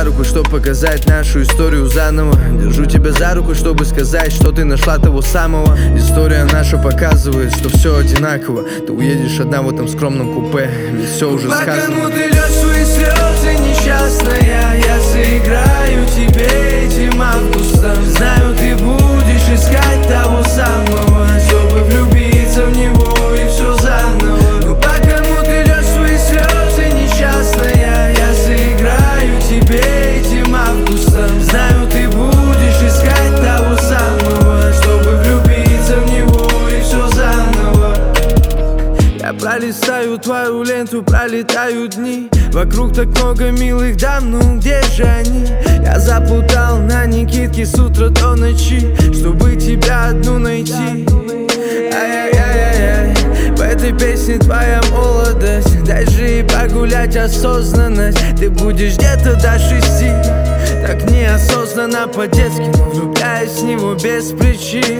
за руку, чтобы показать нашу историю заново. Держу тебя за руку, чтобы сказать, что ты нашла того самого. История наша показывает, что все одинаково. Ты уедешь одна в этом скромном купе, ведь все уже сказано. По кому ты льешь свои слезы, несчастная, я сыграю тебе этим августом. Знаю, ты будешь искать того самого, чтобы влюбиться в него и все заново. Ну по кому ты льешь свои слезы, несчастная, я сыграю тебе этим августом. Знаю, ты будешь искать того самого, чтобы влюбиться в него и все заново. Я пролистаю твою ленту, пролетают дни. Вокруг так много милых дам, ну где же они? Я запутал на Никитке с утра до ночи, чтобы тебя одну найти. Ай-яй-яй-яй, в этой песне твоя молодость. Дай же и погулять осознанность. Ты будешь где-то до 6, так неосознанно по-детски, но влюбляясь в него без причин.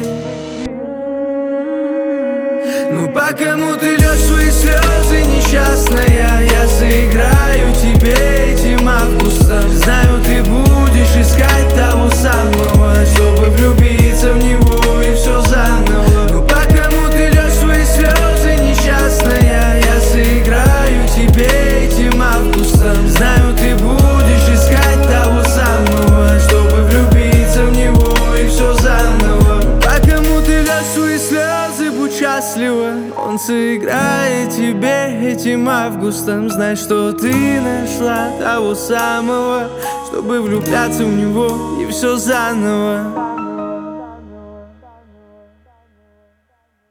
Ну по кому ты льешь свои слезы, несчастная, я сыграю тебе этим августом. Знаю, ты будешь искать того самого, чтобы влюбиться в него и все заново. Ну по кому ты льешь свои слезы, несчастная, я сыграю тебе этим августом. Знаю, ты будешь искать того самого, чтобы влюбиться в него и все заново. По кому ты льешь свои слезы, будь счастлива, он сыграет тебе этим августом. Знай, что ты нашла того самого, чтобы влюбляться в него и все заново.